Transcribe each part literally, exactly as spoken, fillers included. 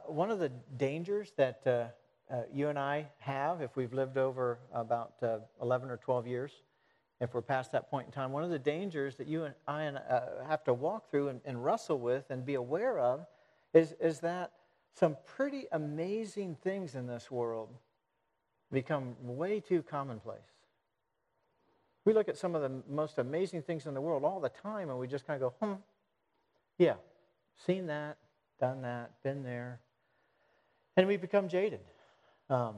one of the dangers that uh, uh, you and I have, if we've lived over about uh, eleven or twelve years, if we're past that point in time, one of the dangers that you and I uh, have to walk through and, and wrestle with and be aware of is, is that some pretty amazing things in this world become way too commonplace. We look at some of the most amazing things in the world all the time, and we just kind of go, hmm, yeah, seen that, done that, been there. And we become jaded. Um,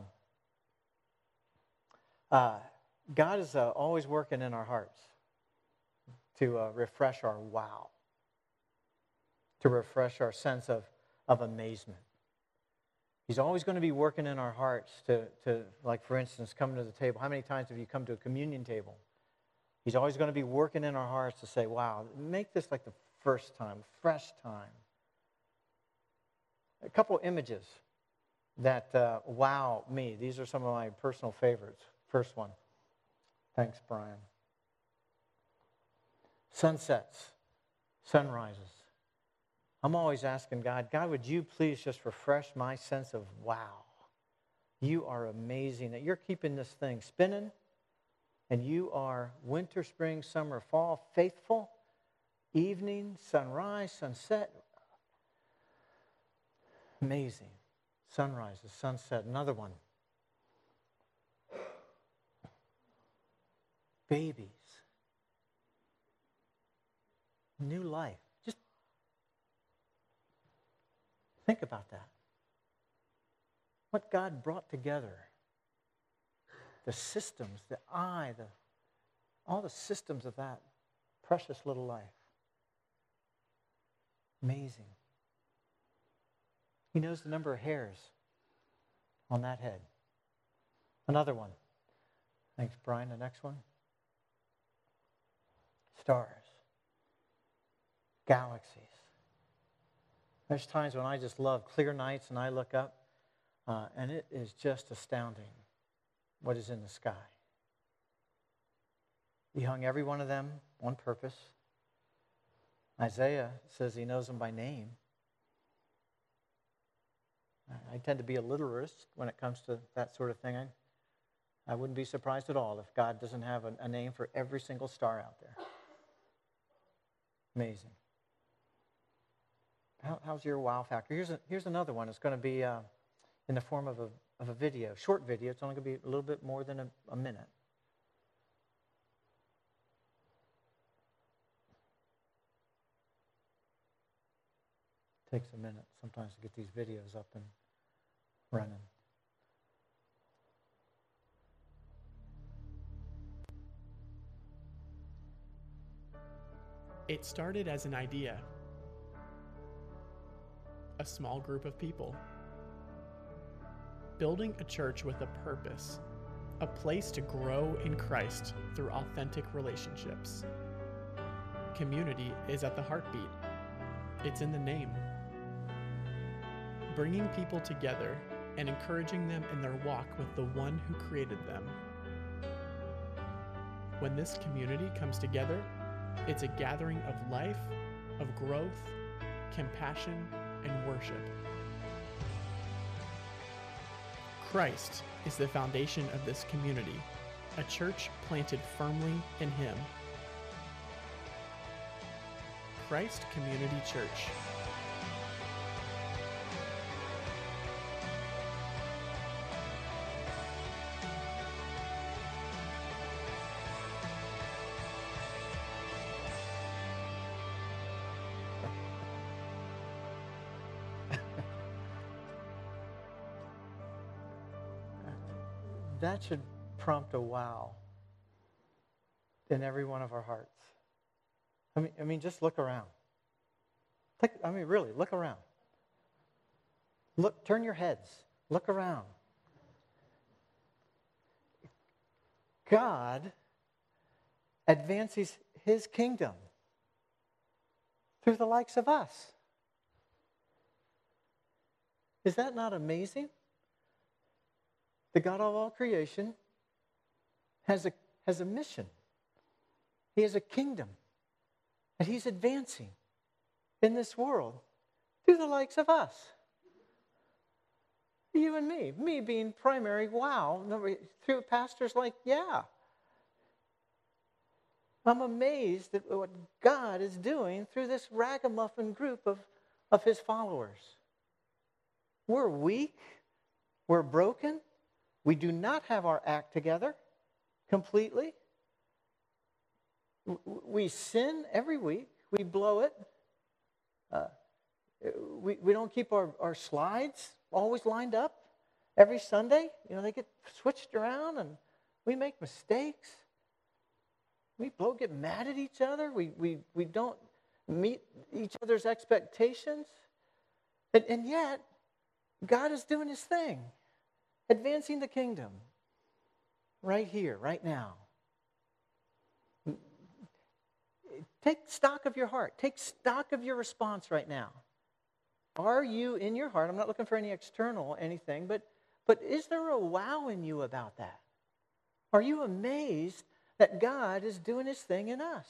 uh, God is uh, always working in our hearts to uh, refresh our wow, to refresh our sense of, of amazement. He's always going to be working in our hearts to, to, like, for instance, coming to the table. How many times have you come to a communion table? He's always going to be working in our hearts to say, wow, make this like the first time, fresh time. A couple images that uh, wow me. These are some of my personal favorites. First one. Thanks, Brian. Sunsets, sunrises. I'm always asking God, God, would you please just refresh my sense of wow. You are amazing that you're keeping this thing spinning, and you are winter, spring, summer, fall, faithful, evening, sunrise, sunset. Amazing. Sunrises, sunset. Another one. Babies. New life. Just think about that. What God brought together. The systems, the eye, the, all the systems of that precious little life. Amazing. He knows the number of hairs on that head. Another one. Thanks, Brian. The next one. Stars. Galaxies. There's times when I just love clear nights and I look up uh, and it is just astounding what is in the sky. He hung every one of them on purpose. Isaiah says he knows them by name. I tend to be a literalist when it comes to that sort of thing. I, I wouldn't be surprised at all if God doesn't have a, a name for every single star out there. Amazing. How, how's your wow factor? Here's a, here's another one. It's going to be uh, in the form of a of a video, short video. It's only going to be a little bit more than a, a minute. It takes a minute sometimes to get these videos up and running. It started as an idea. A small group of people. Building a church with a purpose. A place to grow in Christ through authentic relationships. Community is at the heartbeat. It's in the name. Bringing people together and encouraging them in their walk with the one who created them. When this community comes together, it's a gathering of life, of growth, compassion, and worship. Christ is the foundation of this community, a church planted firmly in Him. Christ Community Church. That should prompt a wow in every one of our hearts. I mean, I mean, just look around. Take, I mean, really, look around. Look, turn your heads. Look around. God advances His kingdom through the likes of us. Is that not amazing? The God of all creation has a, has a mission. He has a kingdom that He's advancing in this world through the likes of us. You and me. Me being primary, wow. Through pastors like, yeah. I'm amazed at what God is doing through this ragamuffin group of, of his followers. We're weak. We're broken. We do not have our act together completely. We sin every week. We blow it. Uh, we, we don't keep our, our slides always lined up every Sunday. You know, they get switched around and we make mistakes. We both get mad at each other. We, we, we don't meet each other's expectations. And, and yet, God is doing his thing, advancing the kingdom right here, right now. Take stock of your heart. Take stock of your response right now. Are you in your heart? I'm not looking for any external anything, but, but is there a wow in you about that? Are you amazed that God is doing his thing in us?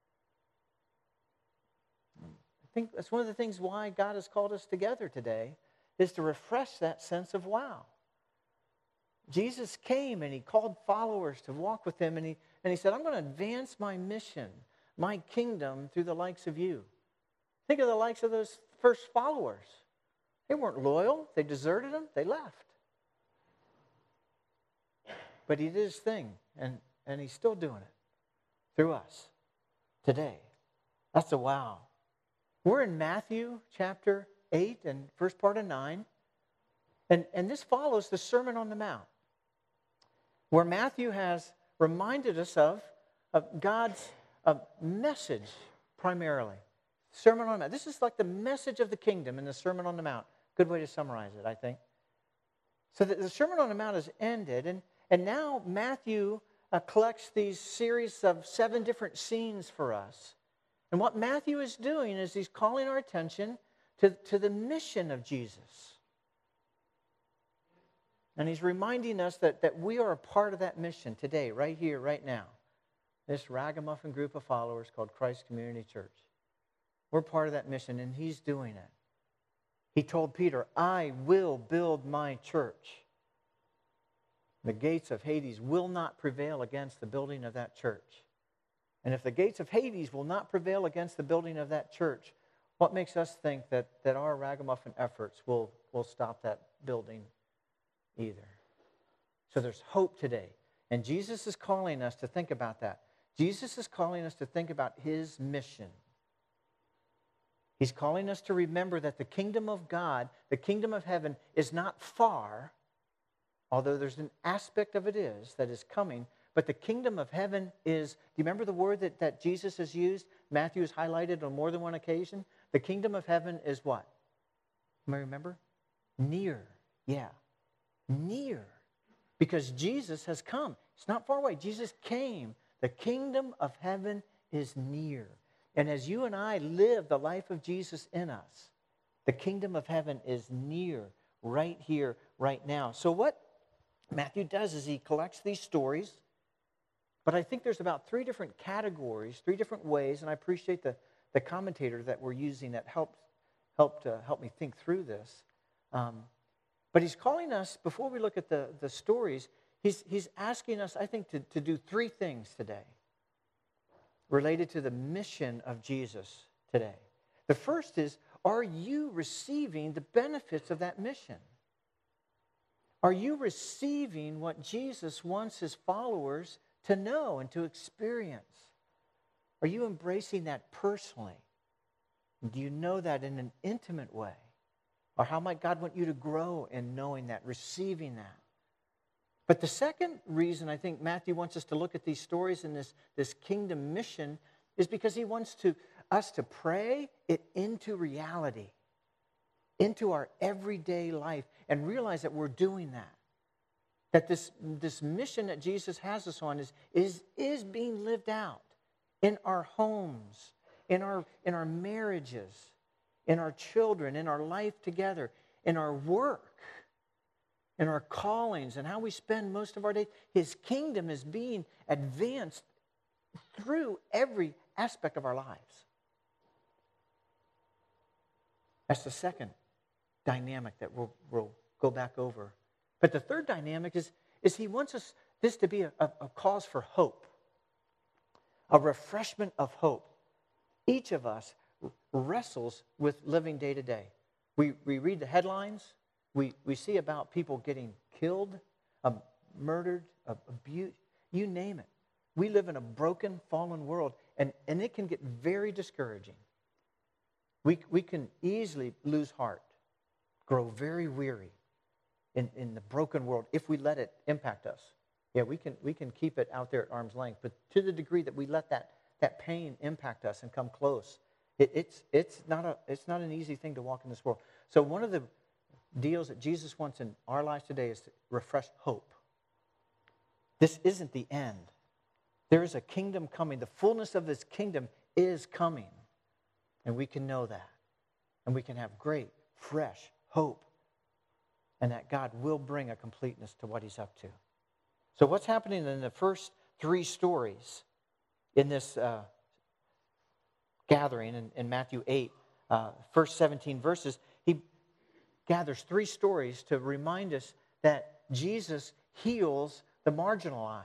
I think that's one of the things why God has called us together today, is to refresh that sense of wow. Jesus came and he called followers to walk with him, and he, and he said, I'm going to advance my mission, my kingdom, through the likes of you. Think of the likes of those first followers. They weren't loyal. They deserted him. They left. But he did his thing, and, and he's still doing it through us today. That's a wow. We're in Matthew chapter eight and first part of nine. And, and this follows the Sermon on the Mount, where Matthew has reminded us of, of God's uh, message primarily. Sermon on the Mount. This is like the message of the kingdom in the Sermon on the Mount. Good way to summarize it, I think. So the, the Sermon on the Mount has ended, and, and now Matthew uh, collects these series of seven different scenes for us. And what Matthew is doing is he's calling our attention to, to the mission of Jesus. And he's reminding us that, that we are a part of that mission today, right here, right now. This ragamuffin group of followers called Christ Community Church. We're part of that mission, and he's doing it. He told Peter, I will build my church. The gates of Hades will not prevail against the building of that church. And if the gates of Hades will not prevail against the building of that church, what makes us think that, that our ragamuffin efforts will, will stop that building either? So there's hope today. And Jesus is calling us to think about that. Jesus is calling us to think about his mission. He's calling us to remember that the kingdom of God, the kingdom of heaven, is not far, although there's an aspect of it is that is coming. But the kingdom of heaven is, do you remember the word that, that Jesus has used? Matthew has highlighted on more than one occasion. The kingdom of heaven is what? You may remember? Near. Yeah. Near. Because Jesus has come. It's not far away. Jesus came. The kingdom of heaven is near. And as you and I live the life of Jesus in us, the kingdom of heaven is near, right here, right now. So what Matthew does is he collects these stories, but I think there's about three different categories, three different ways, and I appreciate the, the commentator that we're using that helped, helped uh, help me think through this. Um, but he's calling us, before we look at the, the stories, he's, he's asking us, I think, to, to do three things today related to the mission of Jesus today. The first is, are you receiving the benefits of that mission? Are you receiving what Jesus wants his followers to know and to experience? Are you embracing that personally? Do you know that in an intimate way? Or how might God want you to grow in knowing that, receiving that? But the second reason I think Matthew wants us to look at these stories and this, this kingdom mission is because he wants to, us to pray it into reality, into our everyday life, and realize that we're doing that. That this, this mission that Jesus has us on is, is, is being lived out in our homes, in our, in our marriages, in our children, in our life together, in our work, in our callings, and how we spend most of our day. His kingdom is being advanced through every aspect of our lives. That's the second dynamic that we'll, we'll go back over. But the third dynamic is, is he wants us this to be a, a, a cause for hope, a refreshment of hope. Each of us wrestles with living day to day. We, we read the headlines. We, we see about people getting killed, um, murdered, uh, abused, you name it. We live in a broken, fallen world, and, and it can get very discouraging. We, we can easily lose heart, grow very weary in, in the broken world if we let it impact us. Yeah, we can, we can keep it out there at arm's length, but to the degree that we let that, that pain impact us and come close, it, it's, it's, not a, it's not an easy thing to walk in this world. So one of the deals that Jesus wants in our lives today is to refresh hope. This isn't the end. There is a kingdom coming. The fullness of this kingdom is coming. And we can know that. And we can have great, fresh hope. And that God will bring a completeness to what he's up to. So what's happening in the first three stories in this uh, gathering in, in Matthew eight, uh, first seventeen verses, he gathers three stories to remind us that Jesus heals the marginalized.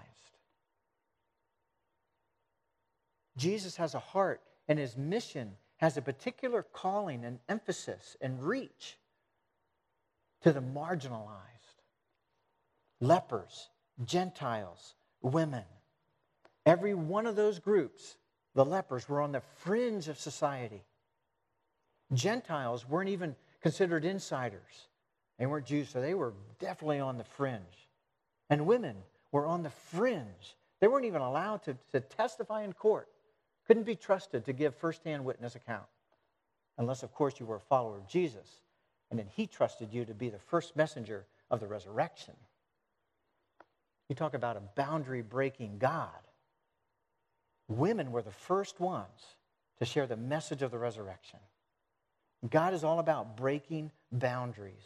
Jesus has a heart, and his mission has a particular calling and emphasis and reach to the marginalized. Lepers, Gentiles, women. Every one of those groups, the lepers, were on the fringe of society. Gentiles weren't even considered insiders. They weren't Jews, so they were definitely on the fringe. And women were on the fringe. They weren't even allowed to, to testify in court. Couldn't be trusted to give firsthand witness account. Unless, of course, you were a follower of Jesus. And then he trusted you to be the first messenger of the resurrection. You talk about a boundary-breaking God. Women were the first ones to share the message of the resurrection. God is all about breaking boundaries,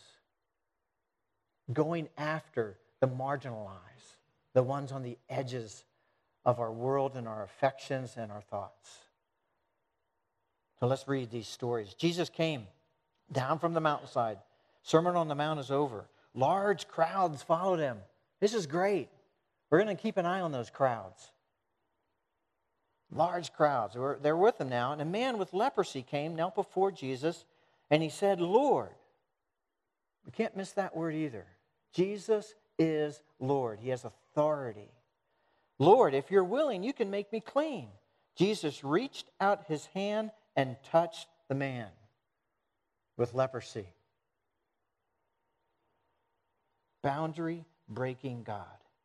going after the marginalized, the ones on the edges of our world and our affections and our thoughts. So let's read these stories. Jesus came down from the mountainside. Sermon on the Mount is over. Large crowds followed him. This is great. We're going to keep an eye on those crowds. Large crowds. They're with him now. And a man with leprosy came, knelt before Jesus, and he said, Lord. We can't miss that word either. Jesus is Lord. He has authority. Lord, if you're willing, you can make me clean. Jesus reached out his hand and touched the man with leprosy. Boundary-breaking God.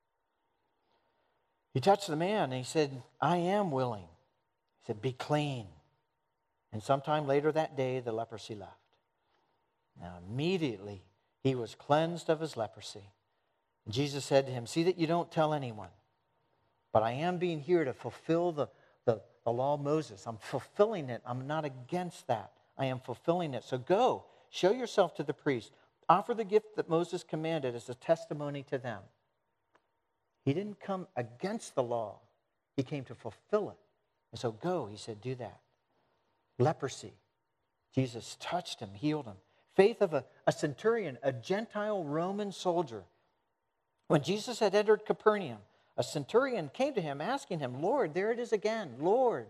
He touched the man and he said, I am willing. He said, be clean. And sometime later that day, the leprosy left. Now immediately he was cleansed of his leprosy. And Jesus said to him, see that you don't tell anyone. But I am being here to fulfill the, the, the law of Moses. I'm fulfilling it. I'm not against that. I am fulfilling it. So go, show yourself to the priest. Offer the gift that Moses commanded as a testimony to them. He didn't come against the law. He came to fulfill it. And so go, he said, do that. Leprosy. Jesus touched him, healed him. Faith of a, a centurion, a Gentile Roman soldier. When Jesus had entered Capernaum, a centurion came to him asking him, Lord, there it is again, Lord.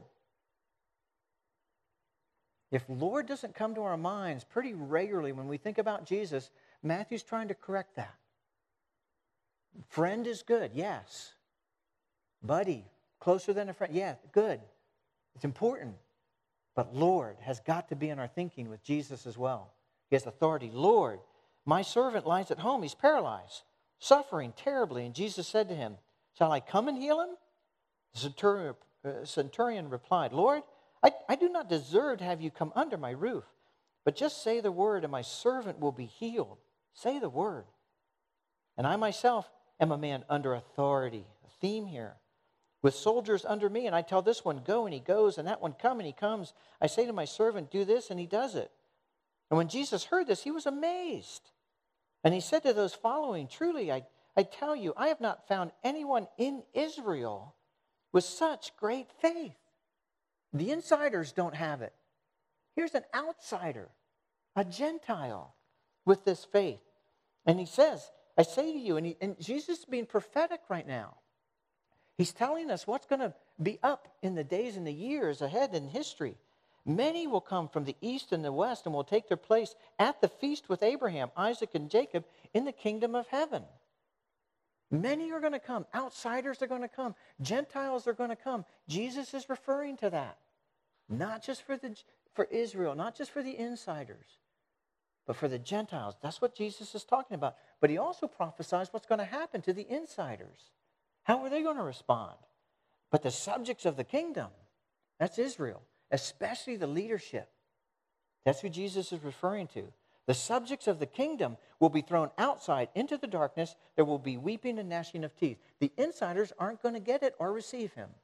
If Lord doesn't come to our minds pretty regularly when we think about Jesus, Matthew's trying to correct that. Friend is good, yes. Buddy, closer than a friend, yeah, good. It's important. But Lord has got to be in our thinking with Jesus as well. He has authority. Lord, my servant lies at home. He's paralyzed, suffering terribly. And Jesus said to him, shall I come and heal him? The centurion, uh, centurion replied, Lord, I, I do not deserve to have you come under my roof, but just say the word and my servant will be healed. Say the word. And I myself am a man under authority. A theme here. With soldiers under me, and I tell this one, go, and he goes, and that one, come, and he comes. I say to my servant, do this, and he does it. And when Jesus heard this, he was amazed. And he said to those following, truly, I, I tell you, I have not found anyone in Israel with such great faith. The insiders don't have it. Here's an outsider, a Gentile, with this faith. And he says, I say to you, and, he, and Jesus is being prophetic right now. He's telling us what's going to be up in the days and the years ahead in history. Many will come from the east and the west and will take their place at the feast with Abraham, Isaac, and Jacob in the kingdom of heaven. Many are going to come. Outsiders are going to come. Gentiles are going to come. Jesus is referring to that. Not just for, the, for Israel, not just for the insiders, but for the Gentiles. That's what Jesus is talking about. But he also prophesies what's going to happen to the insiders. How are they going to respond? But the subjects of the kingdom, that's Israel, especially the leadership. That's who Jesus is referring to. The subjects of the kingdom will be thrown outside into the darkness. There will be weeping and gnashing of teeth. The insiders aren't going to get it or receive him.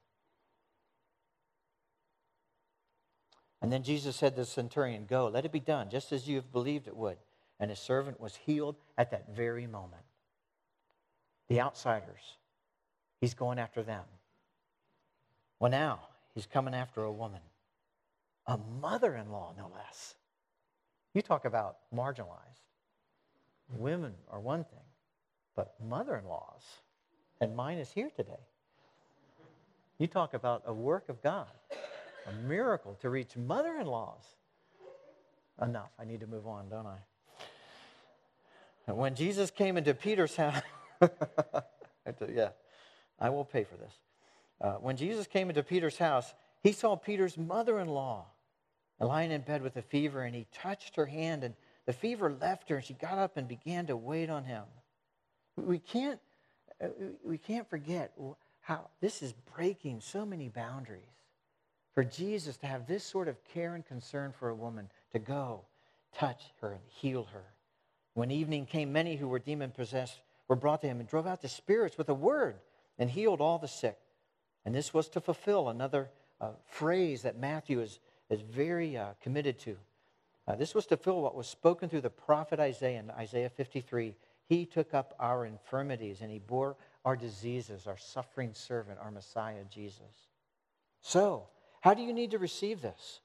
And then Jesus said to the centurion, go, let it be done, just as you have believed it would. And his servant was healed at that very moment. The outsiders, he's going after them. Well, now he's coming after a woman, a mother-in-law, no less. You talk about marginalized. Women are one thing, but mother-in-laws, and mine is here today. You talk about a work of God, a miracle to reach mother-in-laws. Enough, I need to move on, don't I? And when Jesus came into Peter's house, yeah, I will pay for this. Uh, when Jesus came into Peter's house, he saw Peter's mother-in-law lying in bed with a fever, and he touched her hand, and the fever left her, and she got up and began to wait on him. We can't, we can't forget how this is breaking so many boundaries. For Jesus to have this sort of care and concern for a woman, to go, touch her, and heal her. When evening came, many who were demon-possessed were brought to him, and drove out the spirits with a word, and healed all the sick. And this was to fulfill another uh, phrase that Matthew is, is very uh, committed to. Uh, this was to fulfill what was spoken through the prophet Isaiah in Isaiah fifty-three. He took up our infirmities and he bore our diseases, our suffering servant, our Messiah, Jesus. So, how do you need to receive this?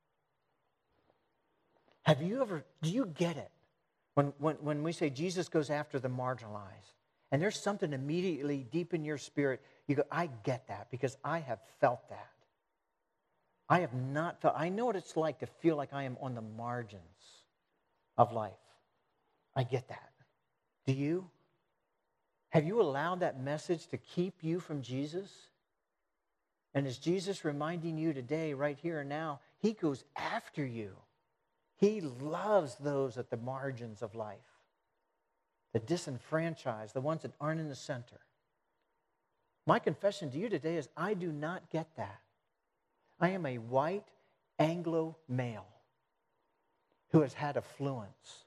Have you ever, do you get it? When, when, when we say Jesus goes after the marginalized, and there's something immediately deep in your spirit, you go, I get that because I have felt that. I have not felt, I know what it's like to feel like I am on the margins of life. I get that. Do you? Have you allowed that message to keep you from Jesus? And is Jesus reminding you today, right here and now, he goes after you. He loves those at the margins of life, the disenfranchised, the ones that aren't in the center. My confession to you today is I do not get that. I am a white Anglo male who has had affluence.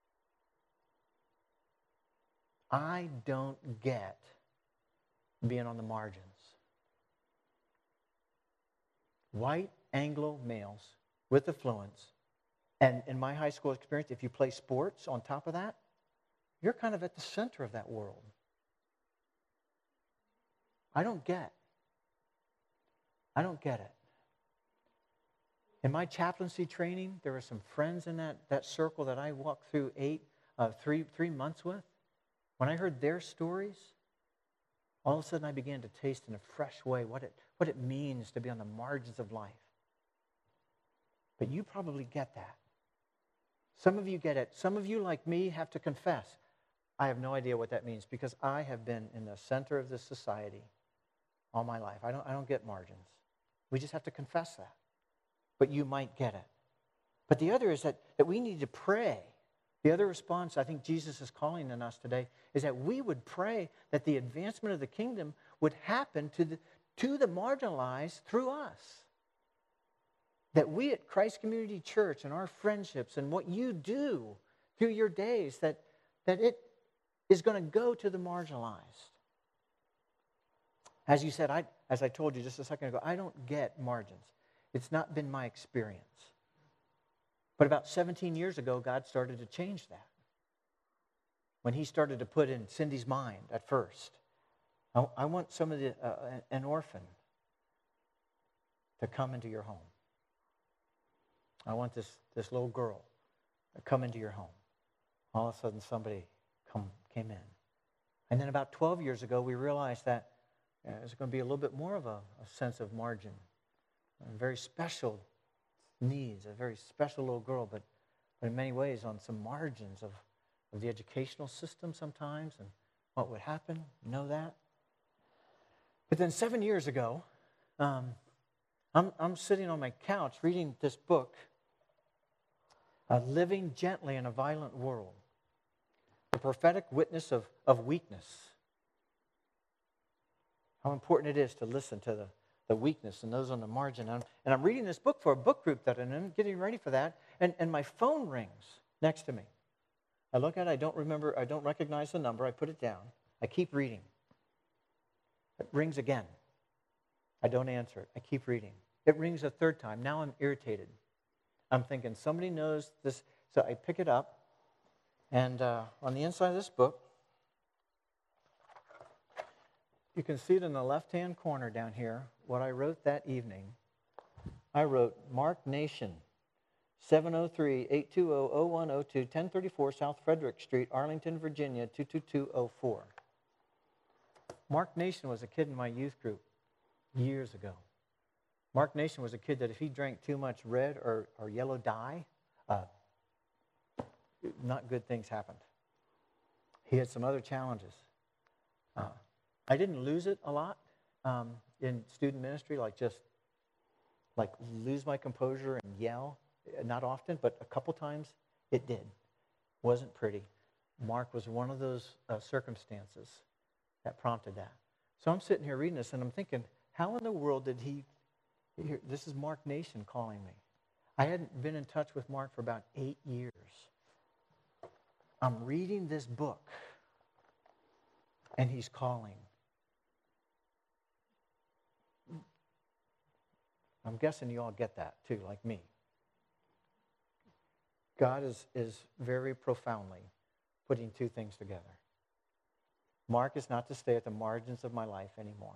I don't get being on the margins. White Anglo males with affluence. And in my high school experience, if you play sports on top of that, you're kind of at the center of that world. I don't get. I don't get it. In my chaplaincy training, there were some friends in that, that circle that I walked through eight, uh, three, three months with. When I heard their stories, all of a sudden I began to taste in a fresh way what it, what it means to be on the margins of life. But you probably get that. Some of you get it. Some of you, like me, have to confess. I have no idea what that means because I have been in the center of this society all my life. I don't, I don't get margins. We just have to confess that. But you might get it. But the other is that, that we need to pray. The other response I think Jesus is calling on us today is that we would pray that the advancement of the kingdom would happen to the, to the marginalized through us. That we at Christ Community Church and our friendships and what you do through your days, that, that it is going to go to the marginalized. As you said, I, as I told you just a second ago, I don't get margins. It's not been my experience. But about seventeen years ago, God started to change that. When he started to put in Cindy's mind at first, I, I want some of the, uh, an orphan to come into your home. I want this, this little girl to come into your home. All of a sudden, somebody come, came in. And then about twelve years ago, we realized that uh, there's going to be a little bit more of a, a sense of margin, a very special needs, a very special little girl, but, but in many ways on some margins of, of the educational system sometimes and what would happen, know that. But then seven years ago, um, I'm, I'm sitting on my couch reading this book, uh, Living Gently in a Violent World, the prophetic witness of, of weakness. How important it is to listen to the, the weakness and those on the margin. And I'm, and I'm reading this book for a book group that I'm in, getting ready for that, and, and my phone rings next to me. I look at it, I don't remember, I don't recognize the number, I put it down. I keep reading. It rings again. I don't answer it. I keep reading. It rings a third time. Now I'm irritated. I'm thinking, somebody knows this. So I pick it up, and uh, on the inside of this book, you can see it in the left-hand corner down here, what I wrote that evening. I wrote, Mark Nation, seven oh three, eight two zero, zero one zero two, ten thirty-four South Frederick Street, Arlington, Virginia, two two two zero four. Mark Nation was a kid in my youth group years ago. Mark Nation was a kid that if he drank too much red or, or yellow dye, uh, not good things happened. He had some other challenges. Uh, I didn't lose it a lot um, in student ministry, like just like lose my composure and yell. Not often, but a couple times it did. Wasn't pretty. Mark was one of those uh, circumstances that prompted that. So I'm sitting here reading this, and I'm thinking, how in the world did he, here, this is Mark Nation calling me. I hadn't been in touch with Mark for about eight years. I'm reading this book, and he's calling. I'm guessing you all get that, too, like me. God is, is very profoundly putting two things together. Mark is not to stay at the margins of my life anymore.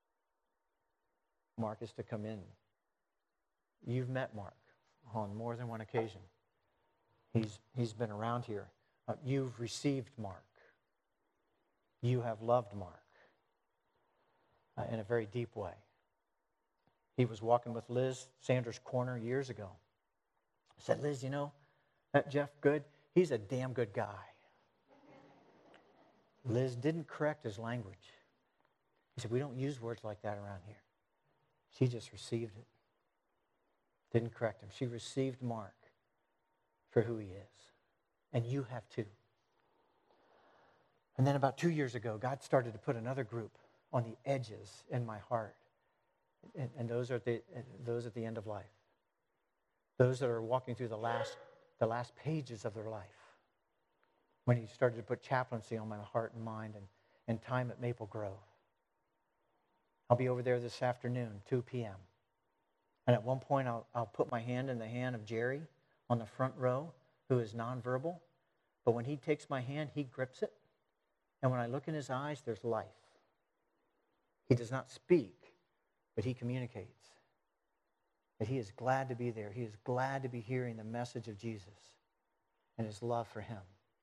Mark is to come in. You've met Mark on more than one occasion. He's, he's been around here. Uh, you've received Mark. You have loved Mark uh, in a very deep way. He was walking with Liz Sanders Corner years ago. I said, Liz, you know, that Jeff Good, he's a damn good guy. Liz didn't correct his language. He said, we don't use words like that around here. She just received it. Didn't correct him. She received Mark for who he is. And you have too. And then about two years ago, God started to put another group on the edges in my heart. And, and those are at the, those at the end of life. Those that are walking through the last, the last pages of their life. When he started to put chaplaincy on my heart and mind and, and time at Maple Grove. I'll be over there this afternoon, two p.m. And at one point, I'll, I'll put my hand in the hand of Jerry on the front row, who is nonverbal. But when he takes my hand, he grips it. And when I look in his eyes, there's life. He does not speak, but he communicates. That he is glad to be there. He is glad to be hearing the message of Jesus and his love for him.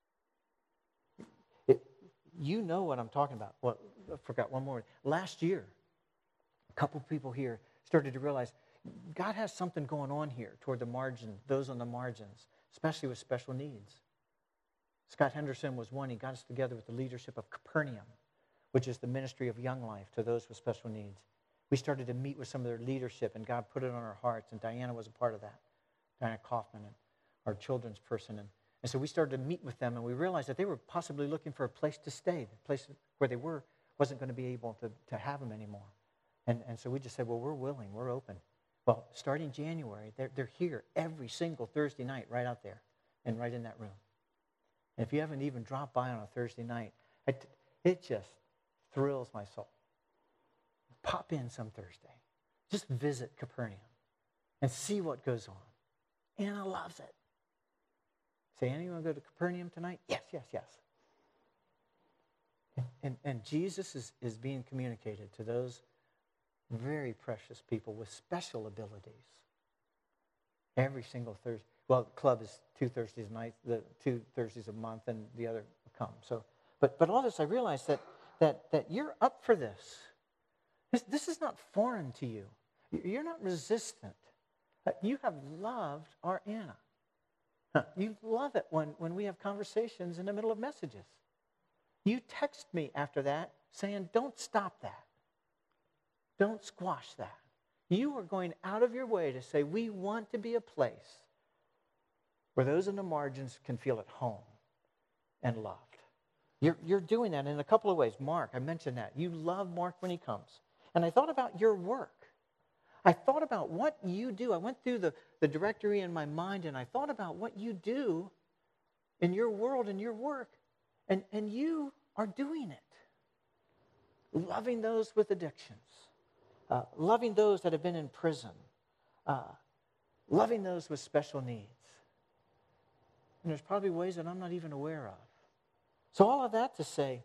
It, you know what I'm talking about. Well, I forgot one more. Last year, a couple people here started to realize God has something going on here toward the margin, those on the margins, especially with special needs. Scott Henderson was one. He got us together with the leadership of Capernaum, which is the ministry of Young Life to those with special needs. We started to meet with some of their leadership, and God put it on our hearts, and Diana was a part of that. Diana Kaufman, and our children's person. And, and so we started to meet with them, and we realized that they were possibly looking for a place to stay. The place where they were wasn't going to be able to, to have them anymore. And, and so we just said, well, we're willing, we're open. Well, starting January, they're, they're here every single Thursday night right out there and right in that room. And if you haven't even dropped by on a Thursday night, it, it just thrills my soul. Pop in some Thursday. Just visit Capernaum and see what goes on. Anna loves it. Say, Anna, you want to go to Capernaum tonight? Yes, yes, yes. And, and, and Jesus is, is being communicated to those very precious people with special abilities. Every single Thursday. Well, the club is two Thursdays a night, the two Thursdays a month, and the other a come. So, but but all this, I realized that that that you're up for this. This, this is not foreign to you. You're not resistant. Uh, You have loved our Anna. Huh. You love it when, when we have conversations in the middle of messages. You text me after that saying, don't stop that. Don't squash that. You are going out of your way to say, we want to be a place where those in the margins can feel at home and loved. You're, you're doing that in a couple of ways. Mark, I mentioned that. You love Mark when he comes. And I thought about your work. I thought about what you do. I went through the, the directory in my mind, and I thought about what you do in your world and your work. And, and you are doing it. Loving those with addictions. Uh, loving those that have been in prison. Uh, loving those with special needs. And there's probably ways that I'm not even aware of. So all of that to say,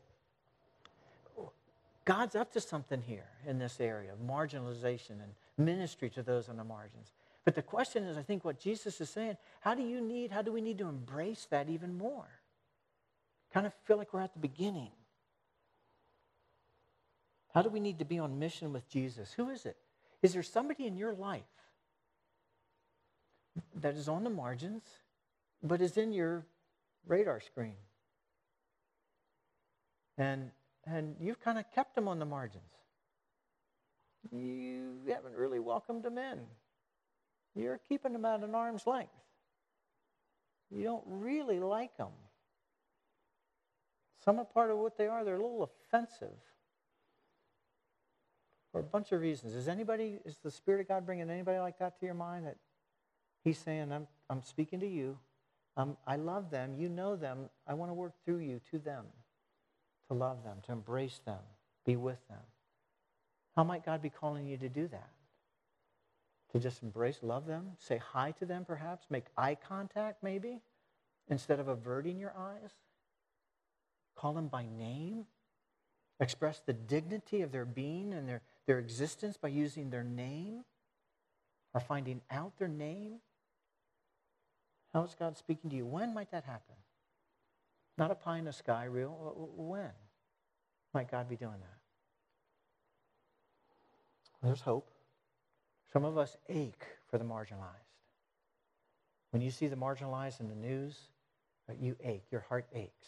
God's up to something here in this area of marginalization and ministry to those on the margins. But the question is, I think what Jesus is saying, how do you need, how do we need to embrace that even more? Kind of feel like we're at the beginning. How do we need to be on mission with Jesus? Who is it? Is there somebody in your life that is on the margins, but is in your radar screen? And and you've kind of kept them on the margins. You haven't really welcomed them in. You're keeping them at an arm's length. You don't really like them. Some are part of what they are, they're a little offensive. For a bunch of reasons. Is anybody, is the Spirit of God bringing anybody like that to your mind? That He's saying, I'm, I'm speaking to you. Um, I love them. You know them. I want to work through you to them. To love them, to embrace them, be with them. How might God be calling you to do that? To just embrace, love them, say hi to them perhaps, make eye contact maybe, instead of averting your eyes? Call them by name? Express the dignity of their being and their, their existence by using their name? Or finding out their name? How is God speaking to you? When might that happen? Not a pie in the sky, real. When might God be doing that? There's hope. Some of us ache for the marginalized. When you see the marginalized in the news, you ache. Your heart aches.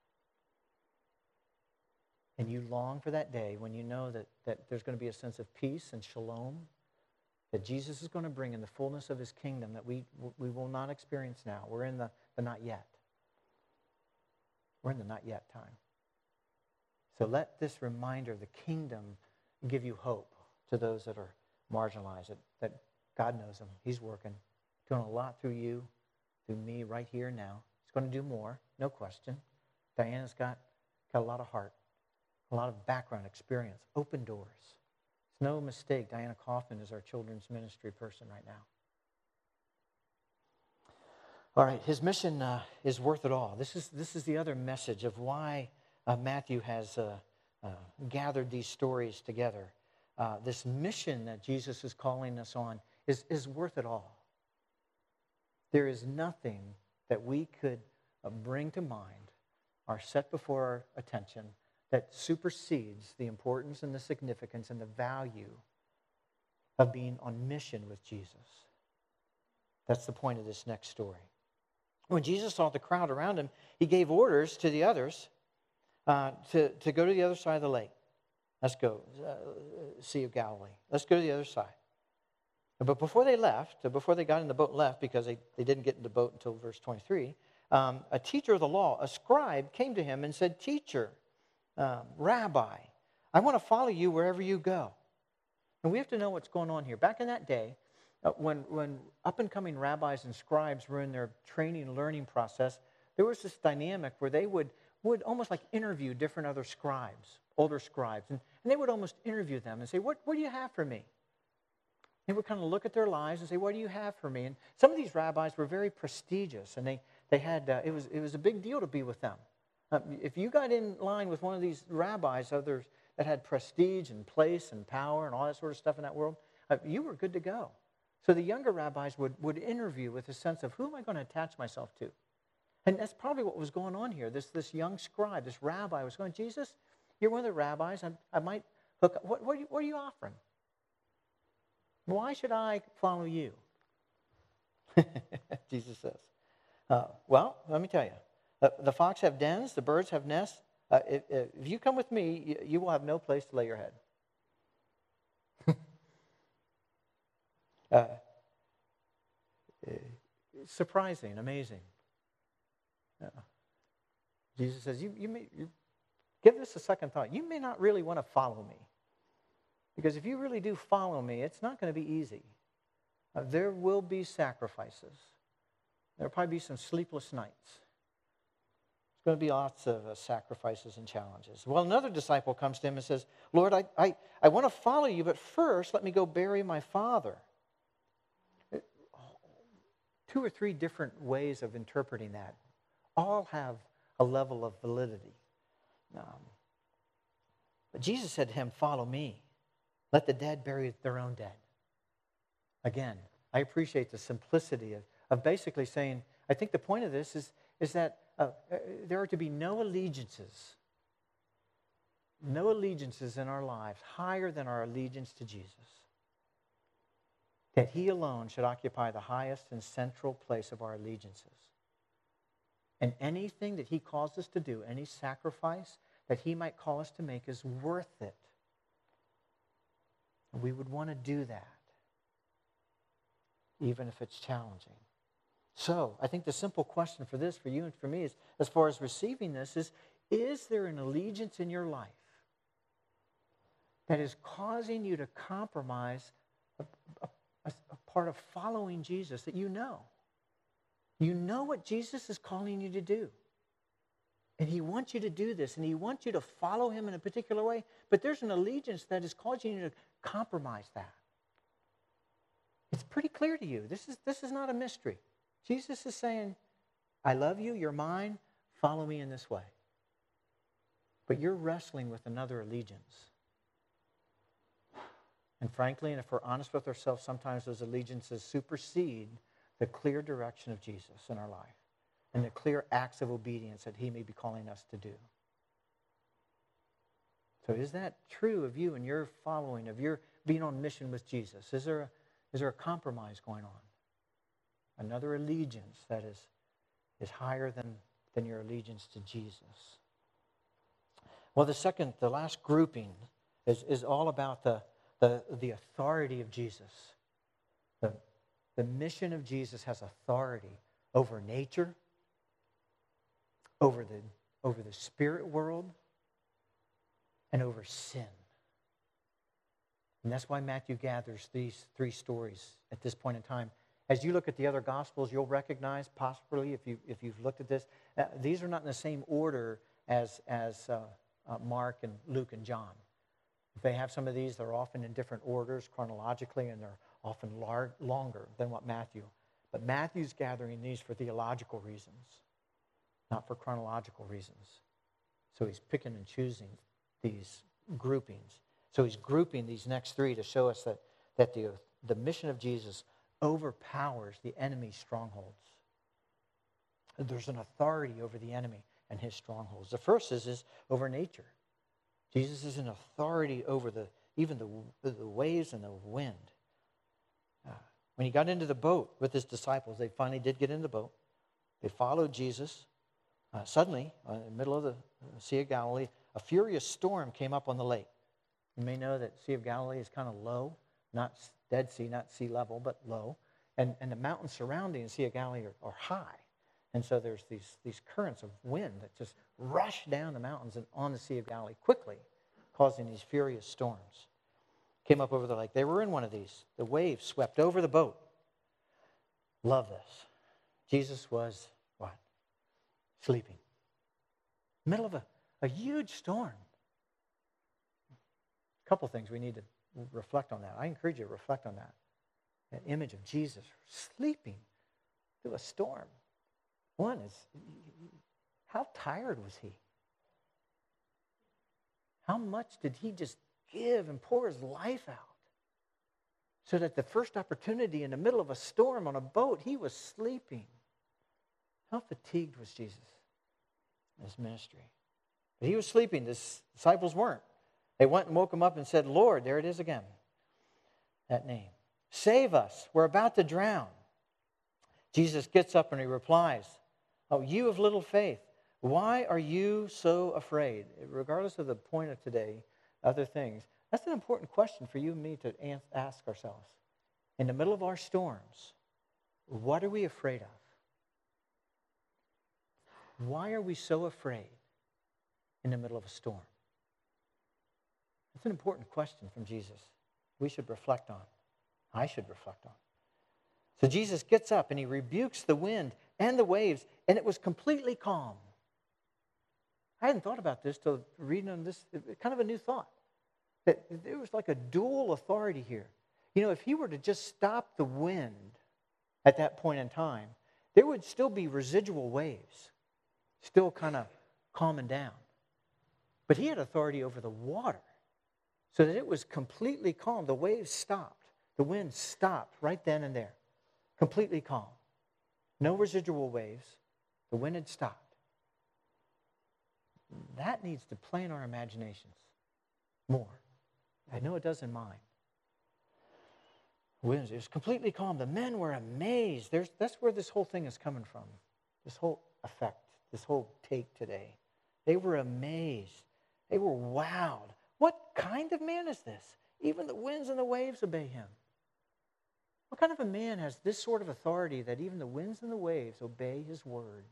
And you long for that day when you know that, that there's going to be a sense of peace and shalom that Jesus is going to bring in the fullness of His kingdom that we, we will not experience now. We're in the, the not yet. We're in the not yet time. So let this reminder of the kingdom give you hope to those that are marginalized, that, that God knows them. He's working, doing a lot through you, through me right here and now. He's going to do more, no question. Diana's got, got a lot of heart, a lot of background experience, open doors. It's no mistake Diana Kaufman is our children's ministry person right now. All right, his mission uh, is worth it all. This is this is the other message of why uh, Matthew has uh, uh, gathered these stories together. Uh, this mission that Jesus is calling us on is, is worth it all. There is nothing that we could uh, bring to mind or set before our attention that supersedes the importance and the significance and the value of being on mission with Jesus. That's the point of this next story. When Jesus saw the crowd around him, he gave orders to the others uh, to, to go to the other side of the lake. Let's go, uh, Sea of Galilee. Let's go to the other side. But before they left, before they got in the boat and left, because they, they didn't get in the boat until verse twenty-three, um, a teacher of the law, a scribe, came to him and said, Teacher, um, Rabbi, I want to follow you wherever you go. And we have to know what's going on here. Back in that day, Uh, when, when up-and-coming rabbis and scribes were in their training and learning process, there was this dynamic where they would, would almost like interview different other scribes, older scribes, and, and they would almost interview them and say, what, what do you have for me? They would kind of look at their lives and say, what do you have for me? And some of these rabbis were very prestigious, and they, they had, uh, it was, it was a big deal to be with them. Uh, if you got in line with one of these rabbis, others that had prestige and place and power and all that sort of stuff in that world, uh, you were good to go. So the younger rabbis would, would interview with a sense of, who am I going to attach myself to? And that's probably what was going on here. This, this young scribe, this rabbi was going, Jesus, you're one of the rabbis. I, I might hook up. What, what, are you, what are you offering? Why should I follow you? Jesus says. Uh, well, let me tell you. Uh, the fox have dens, the birds have nests. Uh, if, if you come with me, you, you will have no place to lay your head. uh, surprising, amazing. Uh, Jesus says, you, you may you, give this a second thought. You may not really want to follow me. Because if you really do follow me, it's not going to be easy. Uh, there will be sacrifices. There will probably be some sleepless nights. There's going to be lots of uh, sacrifices and challenges. Well, another disciple comes to him and says, Lord, I, I, I want to follow you, but first let me go bury my father. Two or three different ways of interpreting that. All have a level of validity. Um, but Jesus said to him, follow me. Let the dead bury their own dead. Again, I appreciate the simplicity of, of basically saying, I think the point of this is, is that uh, there are to be no allegiances, no allegiances in our lives higher than our allegiance to Jesus. That He alone should occupy the highest and central place of our allegiances. And anything that He calls us to do, any sacrifice that He might call us to make is worth it. And we would want to do that, even if it's challenging. So, I think the simple question for this, for you and for me, is, as far as receiving this, is, is there an allegiance in your life that is causing you to compromise a, a, a part of following Jesus that you know? You know what Jesus is calling you to do. And He wants you to do this, and He wants you to follow Him in a particular way, but there's an allegiance that is causing you to compromise that. It's pretty clear to you. This is, this is not a mystery. Jesus is saying, I love you, you're mine, follow me in this way. But you're wrestling with another allegiance. And frankly, and if we're honest with ourselves, sometimes those allegiances supersede the clear direction of Jesus in our life and the clear acts of obedience that He may be calling us to do. So is that true of you and your following, of your being on mission with Jesus? Is there a, is there a compromise going on? Another allegiance that is, is higher than, than your allegiance to Jesus? Well, the second, the last grouping is, is all about the, the, the authority of Jesus. The, the mission of Jesus has authority over nature, over the, over the spirit world, and over sin. And that's why Matthew gathers these three stories at this point in time. As you look at the other Gospels, you'll recognize, possibly, if, you, if you've looked at this, uh, these are not in the same order as, as uh, uh, Mark and Luke and John. If they have some of these, they're often in different orders chronologically, and they're often lar- longer than what Matthew. But Matthew's gathering these for theological reasons, not for chronological reasons. So he's picking and choosing these groupings. So he's grouping these next three to show us that, that the, the mission of Jesus overpowers the enemy's strongholds. There's an authority over the enemy and his strongholds. The first is, is over nature. Jesus is an authority over the even the, the waves and the wind. Uh, when he got into the boat with his disciples, they finally did get in the boat. They followed Jesus. Uh, suddenly, uh, in the middle of the Sea of Galilee, a furious storm came up on the lake. You may know that Sea of Galilee is kind of low, not Dead Sea, not sea level, but low. And, and the mountains surrounding the Sea of Galilee are, are high. And so there's these, these currents of wind that just rush down the mountains and on the Sea of Galilee quickly, causing these furious storms. Came up over the lake. They were in one of these. The waves swept over the boat. Love this. Jesus was, what? Sleeping. Middle of a, a huge storm. A couple things we need to reflect on that. I encourage you to reflect on that. That image of Jesus sleeping through a storm. One is, how tired was he? How much did he just give and pour his life out? So that the first opportunity in the middle of a storm on a boat, he was sleeping. How fatigued was Jesus in his ministry? But he was sleeping. The disciples weren't. They went and woke him up and said, Lord, there it is again, that name. Save us. We're about to drown. Jesus gets up and he replies, oh, you of little faith, why are you so afraid? Regardless of the point of today, other things, that's an important question for you and me to ask ourselves. In the middle of our storms, what are we afraid of? Why are we so afraid in the middle of a storm? That's an important question from Jesus. We should reflect on. I should reflect on. So Jesus gets up and he rebukes the wind and the waves, and it was completely calm. I hadn't thought about this till reading on this, kind of a new thought. That there was like a dual authority here. You know, if he were to just stop the wind at that point in time, there would still be residual waves, still kind of calming down. But he had authority over the water, so that it was completely calm. The waves stopped. The wind stopped right then and there. Completely calm. No residual waves. The wind had stopped. That needs to play in our imaginations more. I know it does in mine. Winds, it was completely calm. The men were amazed. There's, that's where this whole thing is coming from. This whole effect, this whole take today. They were amazed. They were wowed. What kind of man is this? Even the winds and the waves obey him. What kind of a man has this sort of authority that even the winds and the waves obey his word?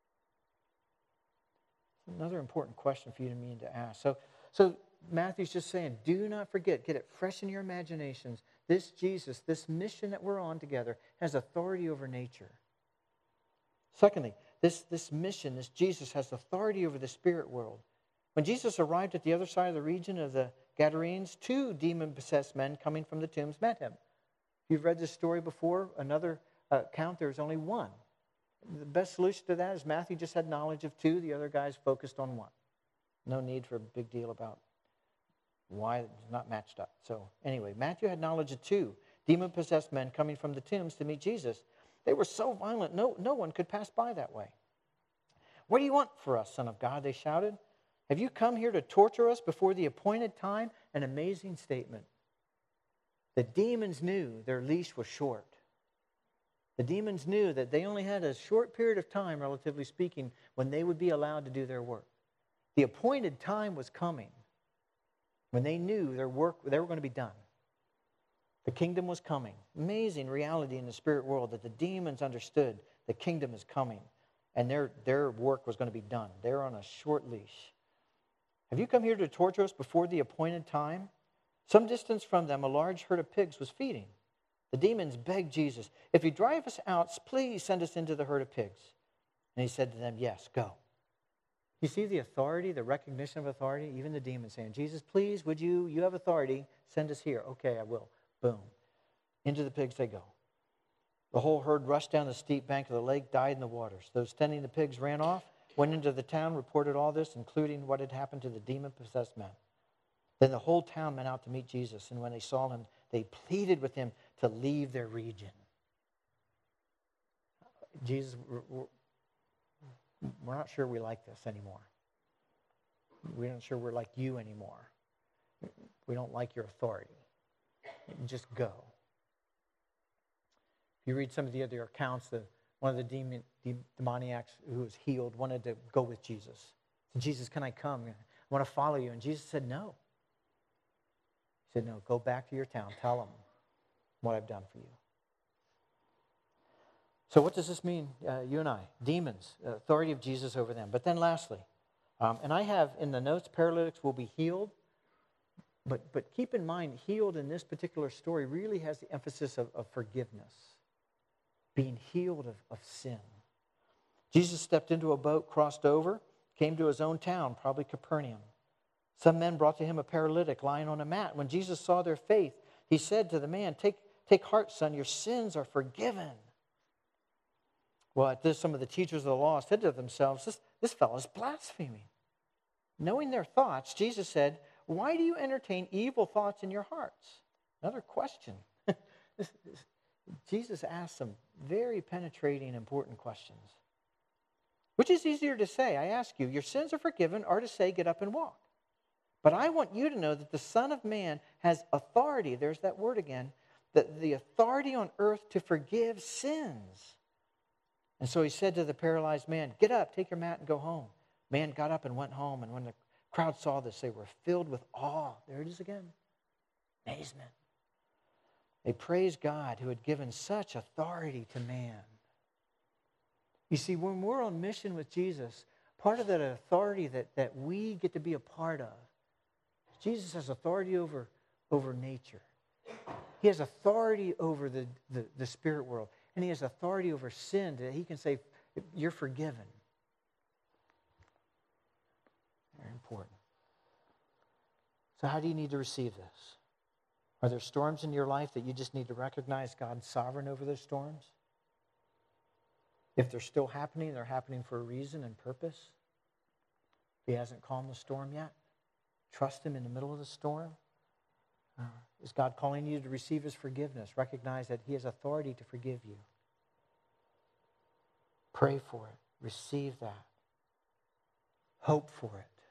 Another important question for you and me to ask. So, so Matthew's just saying, do not forget, get it fresh in your imaginations. This Jesus, this mission that we're on together, has authority over nature. Secondly, this, this mission, this Jesus has authority over the spirit world. When Jesus arrived at the other side of the region of the Gadarenes, two demon-possessed men coming from the tombs met him. If you've read this story before, another uh, account, there's only one. The best solution to that is Matthew just had knowledge of two. The other guys focused on one. No need for a big deal about why it's not matched up. So anyway, Matthew had knowledge of two demon-possessed men coming from the tombs to meet Jesus. They were so violent, no, no one could pass by that way. What do you want for us, Son of God? They shouted. Have you come here to torture us before the appointed time? An amazing statement. The demons knew their leash was short. The demons knew that they only had a short period of time, relatively speaking, when they would be allowed to do their work. The appointed time was coming when they knew their work, they were going to be done. The kingdom was coming. Amazing reality in the spirit world that the demons understood the kingdom is coming and their, their work was going to be done. They're on a short leash. Have you come here to torture us before the appointed time? Some distance from them, a large herd of pigs was feeding. The demons begged Jesus, if you drive us out, please send us into the herd of pigs. And he said to them, yes, go. You see the authority, the recognition of authority? Even the demons saying, Jesus, please, would you, you have authority, send us here. Okay, I will. Boom. Into the pigs they go. The whole herd rushed down the steep bank of the lake, died in the waters. Those tending the pigs ran off, went into the town, reported all this, including what had happened to the demon-possessed men. Then the whole town went out to meet Jesus, and when they saw him, they pleaded with him to leave their region. Jesus, we're, we're not sure we like this anymore. We're not sure we're like you anymore. We don't like your authority. Just go. If you read some of the other accounts, the, one of the demon, the demoniacs who was healed wanted to go with Jesus. Said, Jesus, can I come? I want to follow you. And Jesus said, no. He said, no, go back to your town. Tell them what I've done for you. So what does this mean, uh, you and I? Demons, uh, authority of Jesus over them. But then lastly, um, and I have in the notes, paralytics will be healed. But, but keep in mind, healed in this particular story really has the emphasis of, of forgiveness. Being healed of, of sin. Jesus stepped into a boat, crossed over, came to his own town, probably Capernaum. Some men brought to him a paralytic lying on a mat. When Jesus saw their faith, he said to the man, Take, take heart, son, your sins are forgiven. Well, at this, some of the teachers of the law said to themselves, this, this fellow is blaspheming. Knowing their thoughts, Jesus said, why do you entertain evil thoughts in your hearts? Another question. this, this, Jesus asked some very penetrating, important questions. Which is easier to say? I ask you, your sins are forgiven, or to say, get up and walk? But I want you to know that the Son of Man has authority, there's that word again, that the authority on earth to forgive sins. And so he said to the paralyzed man, get up, take your mat and go home. Man got up and went home, and when the crowd saw this, they were filled with awe. There it is again, amazement. They praised God who had given such authority to man. You see, when we're on mission with Jesus, part of that authority that, that we get to be a part of, Jesus has authority over, over nature. He has authority over the, the, the spirit world. And he has authority over sin that he can say, you're forgiven. Very important. So how do you need to receive this? Are there storms in your life that you just need to recognize God's sovereign over those storms? If they're still happening, they're happening for a reason and purpose. If he hasn't calmed the storm yet, trust him in the middle of the storm. Uh, is God calling you to receive his forgiveness? Recognize that he has authority to forgive you. Pray for it. Receive that. Hope for it.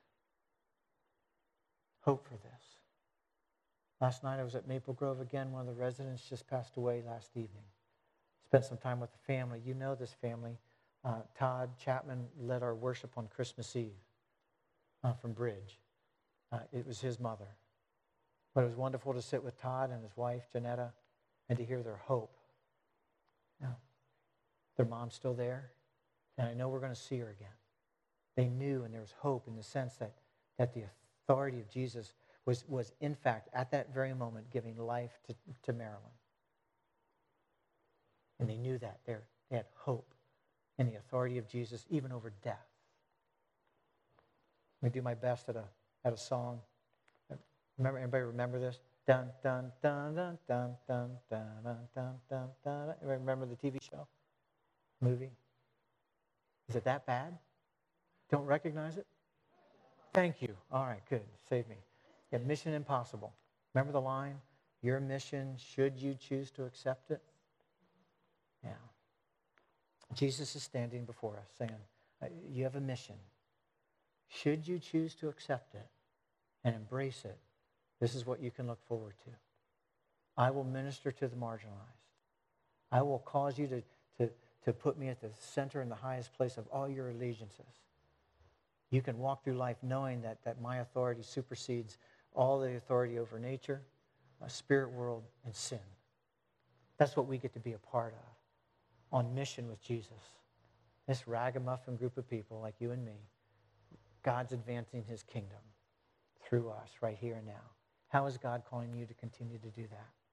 Hope for this. Last night I was at Maple Grove again. One of the residents just passed away last evening. Spent some time with the family. You know this family. Uh, Todd Chapman led our worship on Christmas Eve uh, from Bridge. Uh, it was his mother. But it was wonderful to sit with Todd and his wife, Janetta, and to hear their hope. Now, their mom's still there, and I know we're going to see her again. They knew, and there was hope in the sense that, that the authority of Jesus was, was, in fact, at that very moment, giving life to, to Marilyn. And they knew that. They're, they had hope in the authority of Jesus, even over death. Let me do my best at a, at a song. Remember, anybody remember this? Dun, dun, dun, dun, dun, dun, dun, dun, dun, dun, dun. Anybody remember the T V show? Movie? Is it that bad? Don't recognize it? Thank you. All right, good. Save me. Yeah, Mission Impossible. Remember the line? Your mission, should you choose to accept it? Yeah. Jesus is standing before us saying, you have a mission. Should you choose to accept it and embrace it, this is what you can look forward to. I will minister to the marginalized. I will cause you to, to, to put me at the center and the highest place of all your allegiances. You can walk through life knowing that, that my authority supersedes all the authority over nature, a spirit world, and sin. That's what we get to be a part of, on mission with Jesus. This ragamuffin group of people like you and me, God's advancing his kingdom through us right here and now. How is God calling you to continue to do that?